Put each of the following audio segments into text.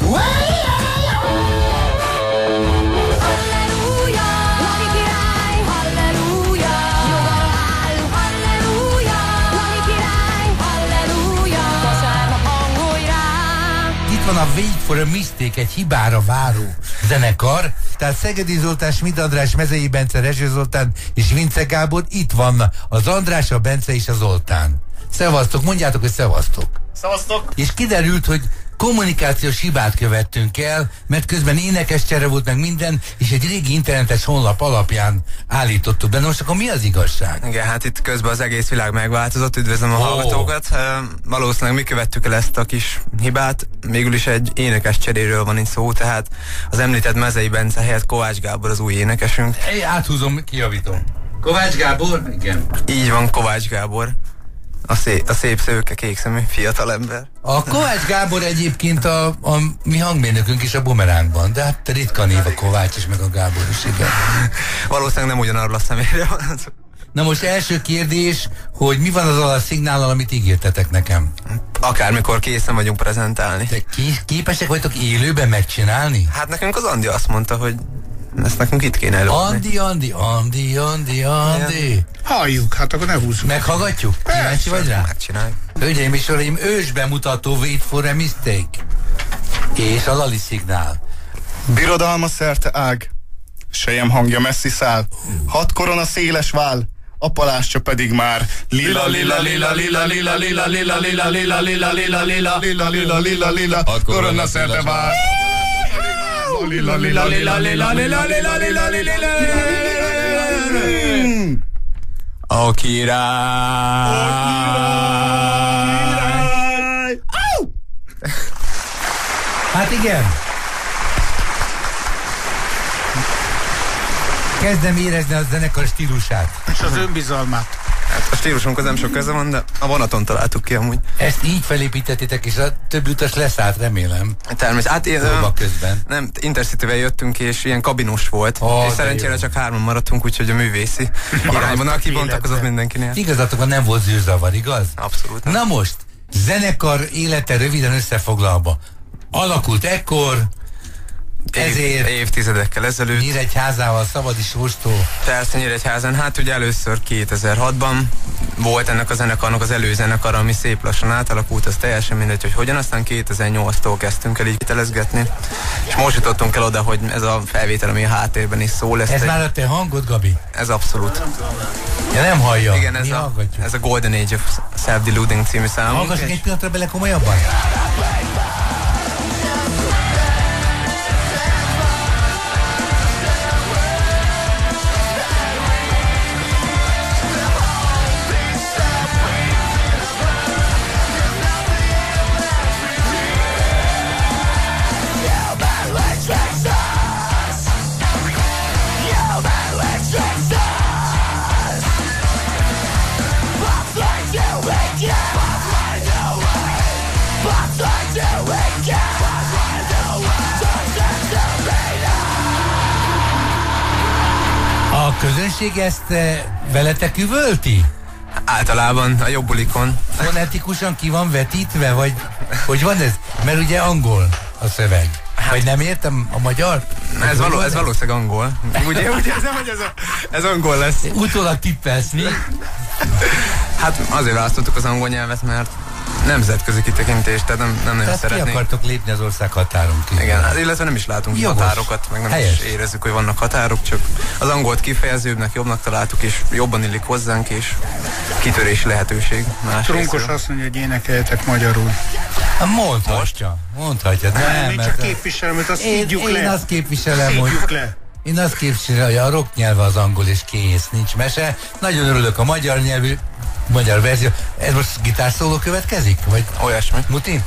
Van a Wait for a Mistake, egy hibára váró zenekar. Tehát Szegedi Zoltán, Schmidt András, Mezei Bence, Rezső Zoltán és Vince Gábor. Itt van az András, a Bence és a Zoltán. Szevasztok, mondjátok, hogy szevasztok. Szevasztok. És kiderült, hogy kommunikációs hibát követtünk el, mert közben énekescsere volt meg minden, és egy régi internetes honlap alapján állítottuk be. Most akkor mi az igazság? Igen, hát itt közben az egész világ megváltozott, üdvözlöm a hallgatókat. Valószínűleg mi követtük el ezt a kis hibát, végül is egy énekes cseréről van itt szó, tehát az említett Mezei Bence helyett Kovács Gábor az új énekesünk. Áthúzom, kijavítom. Kovács Gábor? Igen. Így van, Kovács Gábor. A szép szőke, kékszemű fiatalember. A Kovács Gábor egyébként a mi hangmérnökünk is a Bumerángban, de hát ritka név a Kovács is, meg a Gábor is, igen. Valószínűleg nem ugyanarról a személyre van. Na most első kérdés, hogy mi van az alapszignállal, amit ígértetek nekem? Akármikor készen vagyunk prezentálni. De képesek vagytok élőben megcsinálni? Hát nekünk az Andi azt mondta, hogy ezt nekünk itt kéne előadni. Andi. Halljuk, hát akkor ne húzzuk. Meghallgatjuk? Kíváncsi vagy rá? Megcsináljuk. Hölgyeim és uraim, ősbemutató Wait for a Mistake. És a Lali szignál. Birodalma szerte ág, sejem hangja messzi száll, 6 korona széles vál, a palástja pedig már lila lila lila lila lila lila lila lila lila lila lila lila lila lila lila lila 6 korona szerte vál. Lila lila lila lila lila lila lila lila. A király. Hát igen. Kezdem érezni a zenekar stílusát. És az önbizalmát. Hát a stílusunk az nem sok köze van, de a vonaton találtuk ki amúgy. Ezt így felépítettétek, és a többi utas leszállt, remélem. Természetesen. Hát közben. Nem, Intercityvel jöttünk, és ilyen kabinus volt. És szerencsére csak 3 maradtunk, úgyhogy a művészi irányvonal kibontakozott mindenkinél. Igazatok, nem volt zűrzavar, igaz? Abszolút nem. Na most, zenekar élete röviden összefoglalva. Alakult ekkor, ezért évtizedekkel ezelőtt. Nyíregyházával, Szabadi Sorstól. Persze Nyíregyházán, hát ugye először 2006-ban volt ennek a zenekarnak az előzenekar, ami szép lassan átalakult, az teljesen mindegy, hogy hogyan, aztán 2008-tól kezdtünk el így telezgetni, és most jutottunk el oda, hogy ez a felvétel, ami a háttérben is szól. Ez már a te hangod, Gabi? Ez abszolút. Ja, nem hallja. Igen, ez a Golden Age of Self-Deluding című számunk. Hallgassuk egy pillanatra bele komolyabban? A közönség ezt veletek üvölti? Általában a jobbulikon. Fonetikusan ki van vetítve, vagy hogy van ez? Mert ugye angol a szöveg. Vagy nem értem a magyar? Ez valószínűleg angol. Ugye ez angol lesz. Utólag tippelsz, mi? Hát azért választottuk az angol nyelvet, mert nemzetközi kitekintés, tehát nem nagyon szeretnénk. Ki akartok lépni az ország határon kívül? Igen, illetve nem is látunk határokat, meg nem is érezzük, hogy vannak határok, csak az angolt kifejezőbbnek, jobbnak találtuk, és jobban illik hozzánk, és kitörési lehetőség. Trunkos azt mondja, hogy énekeljetek magyarul. Mondhatja. Nem, én csak képviselem, hogy azt szídjuk le. Én azt képviselem, hogy... Én azt képviselem, hogy a rock nyelve az angol, és kész, nincs mese. Nagyon örülök a magyar verzió. Ez most gitárszóló következik? Vagy olyasmi. Muti?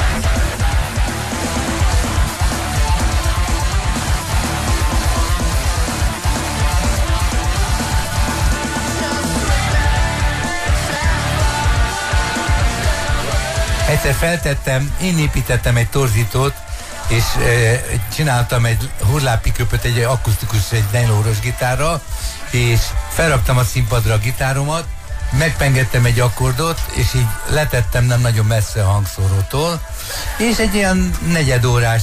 Egyszer én építettem egy torzítót, és csináltam egy hurlápiköpöt, egy akusztikus, egy nylóros gitárral, és felraktam a színpadra a gitáromat, megpengettem egy akkordot, és így letettem nem nagyon messze a hangszórótól, és egy ilyen negyedórás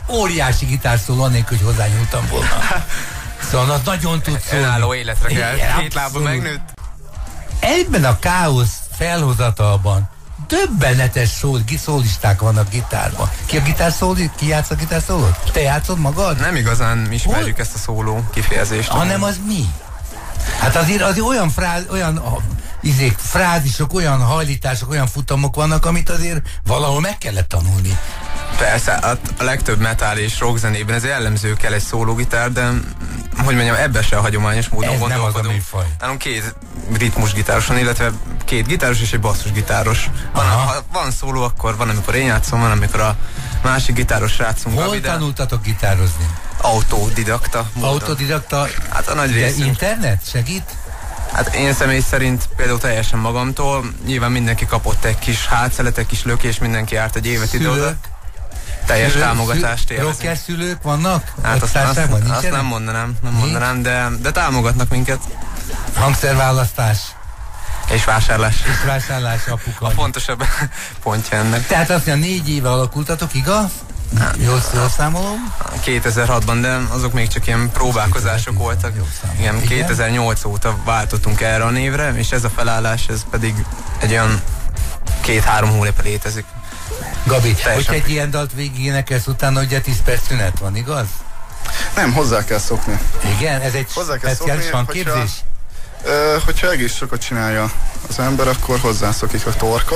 óriási gitárszóló, annélkül, hogy hozzányúltam volna. Szóval az nagyon tud szólni. Önálló életre kell, két lába megnőtt. Ebben a káosz felhozatalban döbbenetes szólisták vannak gitárban. Ki a gitárszóló? Ki játsz a gitárszólót? Te játszod magad? Nem igazán ismerjük ezt a szóló kifejezést. Hanem az mi? Hát azért olyan frázisok, olyan hajlítások, olyan futamok vannak, amit azért valahol meg kellett tanulni. Persze, a legtöbb metal és rock zenében ez jellemző kell egy szólógitár, de hogy mondjam, ebben se a hagyományos módon gondolkodunk. Nálunk két ritmusgitároson, illetve két gitáros és egy basszusgitáros. Van szóló, akkor van, amikor én játszom, van, amikor a másik gitáros srácunk. Hol tanultatok gitározni? Autodidakta. Autodidakta? Hát a nagy részünk. Internet segít? Hát én személy szerint például teljesen magamtól, nyilván mindenki kapott egy kis hátszelet, egy kis lökés, mindenki járt egy évet ide-oda. Teljes támogatást élvezünk. Rocker szülők vannak? Hát azt nem mondanám, de támogatnak minket. Hangszerválasztás. És vásárlás. És vásárlás, apuka. A fontosabb pontja ennek. Tehát azt mondja, 4 éve alakultatok, igaz? Jól számolom? 2006-ban, de azok még csak ilyen próbálkozások voltak. Igen, 2008 óta váltottunk erre a névre, és ez a felállás, ez pedig egy olyan 2-3 hónapja létezik. Gabi, hogyha egy ilyen dalt végigénekelsz utána, ugye 10 perc szünet van, igaz? Nem, hozzá kell szokni. Igen, ez egy speciális hangképzés? Hogyha egész sokat csinálja az ember, akkor hozzászokik a torka.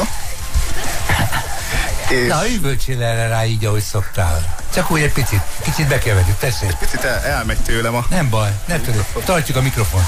És... Na, üvöltsél erre rá így, ahogy szoktál. Csak úgy egy kicsit bekeverjük, tessék. Egy picit elmegy tőlem a... Nem baj, ne törődj, tartjuk a mikrofont.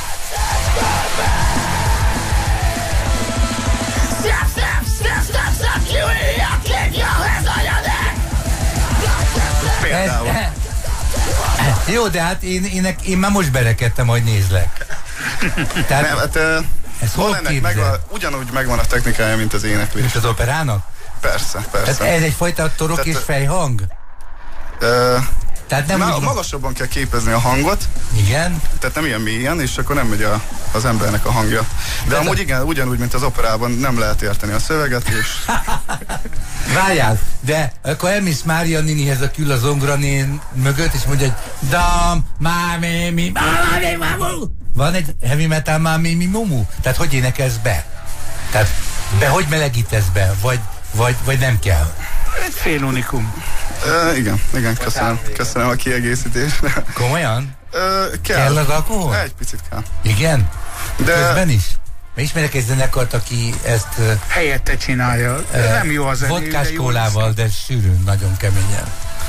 Például. Jó, de hát én már most berekedtem, hogy nézlek. Tehát, nem, hát ez hol ugyanúgy megvan a technikája, mint az éneklés. Mint az operának? Persze. Tehát ez egyfajta torok és fejhang? Tehát nem magasabban kell képezni a hangot. Igen. Tehát nem ilyen mélyen, és akkor nem megy az embernek a hangja. De amúgy igen, ugyanúgy, mint az operában nem lehet érteni a szöveget, és... Várjál, de akkor elmész Mária Ninihez a kül a zongoranén mögött, és mondja, hogy dam, mámi, mi, van egy heavy metal mámi, mi, mumu? Tehát hogy énekelsz be? Tehát hogy melegítesz be? Vagy nem kell? Egy fél unikum. Igen, köszönöm a kiegészítést. Komolyan? Kell az alkohol? Egy picit kell. Igen? De... Közben is? Mert ismerek egy zenekart, aki ezt... helyette csinálja. Nem jó az vodkás kólával, de sűrűn, nagyon keményen.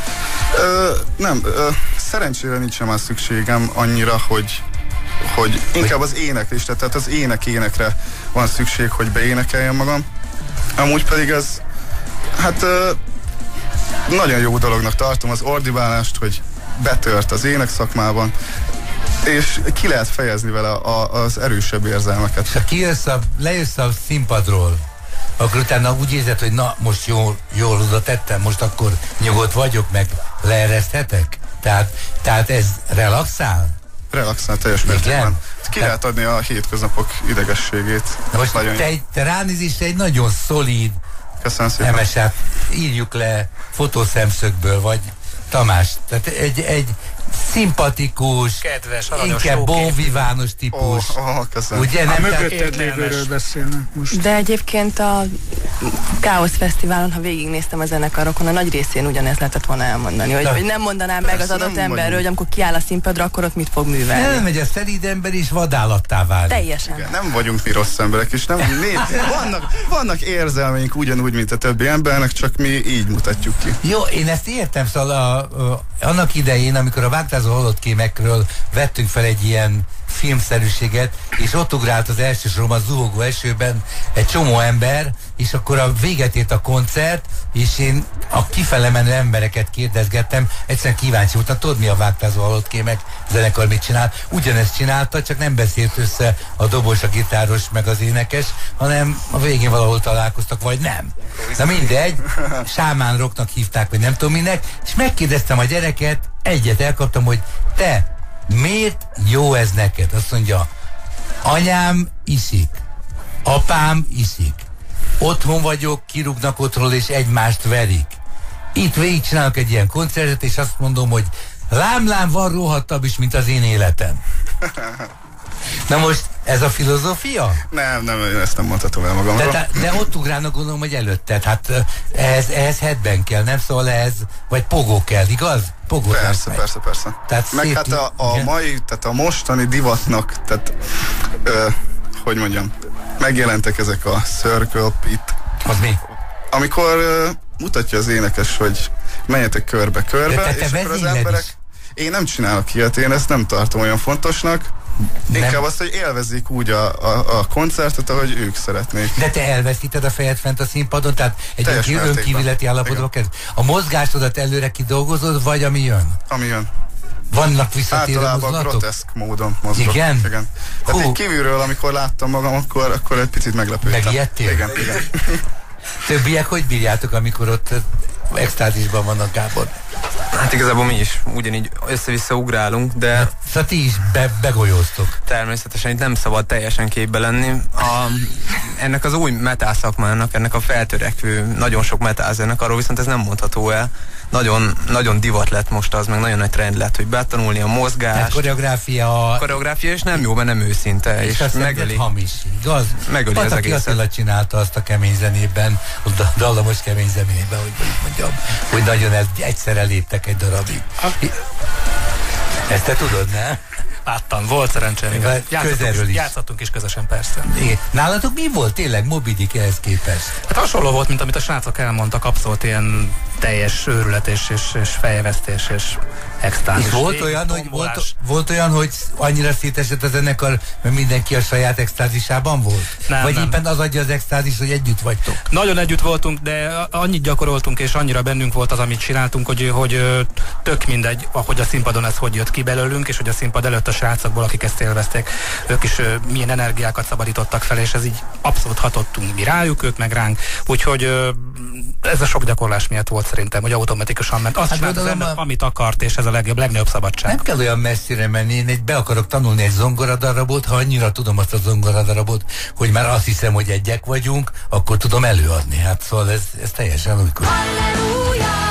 Szerencsére nincsen már szükségem annyira, hogy inkább az éneklésre, tehát az énekre van szükség, hogy beénekeljem magam. Amúgy pedig ez, hát nagyon jó dolognak tartom az ordibálást, hogy betört az énekszakmában, és ki lehet fejezni vele az erősebb érzelmeket. Ha lejössz a színpadról, akkor utána úgy érzed, hogy na, most jól oda tettem, most akkor nyugodt vagyok, meg leereszthetek? Tehát ez relaxál? Relaxál teljes mértékben. Ki lehet adni a hétköznapok idegességét. Most te ránézésre egy nagyon szolíd MSA-t írjuk le fotószemszögből, vagy Tamás. Tehát egy szimpatikus, kedves, inkább bonvivános típus. Ugye nem mögötted lévőről beszélnek most. De egyébként a Káosz Fesztiválon, ha végignéztem a zenekarokon, a nagy részén ugyanez lehetett volna elmondani, hogy nem mondanám meg az adott emberről, hogy amikor kiáll a színpadra, akkor ott mit fog művelni. Nem megy, a szelíd ember is vadállattá válik. Teljesen. Igen, nem vagyunk mi rossz emberek, és vannak érzelmeink ugyanúgy, mint a többi embernek, csak mi így mutatjuk ki. Jó, én ezt értem, szóval annak idején, amikor a Vágtázó halott kémekről vettünk fel egy ilyen filmszerűséget, és ott ugrált az elsősorban zuhogó esőben egy csomó ember, és akkor a véget ért a koncert, és én a kifele menő embereket kérdezgettem, egyszerűen kíváncsi voltam, tudod mi a Vágtázó halott kémek zenekar mit csinál? Ugyanezt csinálta, csak nem beszélt össze a dobos, a gitáros, meg az énekes, hanem a végén valahol találkoztak, vagy nem. Na mindegy, Sámán Rocknak hívták, vagy nem tudom minek, és megkérdeztem a gyereket, egyet elkaptam, hogy te, miért jó ez neked? Azt mondja, anyám iszik, apám iszik, otthon vagyok, kirúgnak otthonról és egymást verik. itt végigcsinálok egy ilyen koncertet, és azt mondom, hogy lám van rohadtabb is, mint az én életem. Na most, ez a filozófia? Nem, ezt nem mondhatom el magamról. De ott ugrálnak, gondolom, hogy előtted. Hát ehhez headbang kell, nem? Szóval ehhez, vagy pogó kell, igaz? Pogó persze. Tehát meg hát tehát a mostani divatnak, tehát hogy mondjam, megjelentek ezek a circle pit. Az mi? Amikor mutatja az énekes, hogy menjetek körbe-körbe, és akkor az emberek... Is. Én nem csinálok ilyet, én ezt nem tartom olyan fontosnak. Inkább azt, hogy élvezzék úgy a koncertet, ahogy ők szeretnék. De te elveszíted a fejed fent a színpadon, tehát egy önkívületi állapotba kezd. A mozgásodat előre kidolgozod, vagy ami jön? Ami jön. Vannak visszatérő mozdulatok? Általában groteszk módon mozgok. Igen? Tehát így kívülről, amikor láttam magam, akkor egy picit meglepődtem. Megijedtél? Igen. Többiek hogy bírjátok, amikor ott extázisban vannak, Gábor? Hát igazából mi is ugyanígy össze-vissza ugrálunk, de... Szóval ti is begolyóztok. Természetesen itt nem szabad teljesen képbe lenni. Ennek az új metal szakmának, ennek a feltörekvő, nagyon sok metal zenekarról viszont ez nem mondható el. Nagyon divat lett most az, meg nagyon nagy trend lett, hogy betanulni a mozgást. Koreográfia és nem jó, mert nem őszinte. És megöli. Hamis, igaz? Megöli az egészet. Attila csinálta azt a kemény zenében, a dallamos kemény zenében, hogy mondjam, hogy nagyon egyszerre léptek egy darabig. Ezt te tudod, ne? Láttam, volt szerencsém. Játszottunk is közösen, persze. Igen. Nálatok mi volt tényleg Moby Dick ehhez képest? Hát hasonló volt, mint amit a srácok elmondtak, abszolút ilyen teljes őrület és fejvesztés és extázis. És volt olyan, hogy annyira szétesett a zenekar, mert mindenki a saját extázisában volt? Vagy éppen az adja az extázis, hogy együtt vagytok? Nagyon együtt voltunk, de annyit gyakoroltunk, és annyira bennünk volt az, amit csináltunk, hogy tök mindegy, ahogy a színpadon ez hogy jött ki belőlünk, és hogy a színpad előtt a srácokból, akik ezt élvezték, ők is milyen energiákat szabadítottak fel, és ez így abszolút hatottunk mi rájuk, ők meg ránk. Úgyhogy ez a sok gyakorlás miatt volt szerintem, hogy automatikusan ment. Azt csinált az ember, amit akart, és ez a legnagyobb szabadság. Nem kell olyan messzire menni, én be akarok tanulni egy zongoradarabot, ha annyira tudom azt a zongoradarabot, hogy már azt hiszem, hogy egyek vagyunk, akkor tudom előadni. Hát szóval ez teljesen újkor. Halleluja!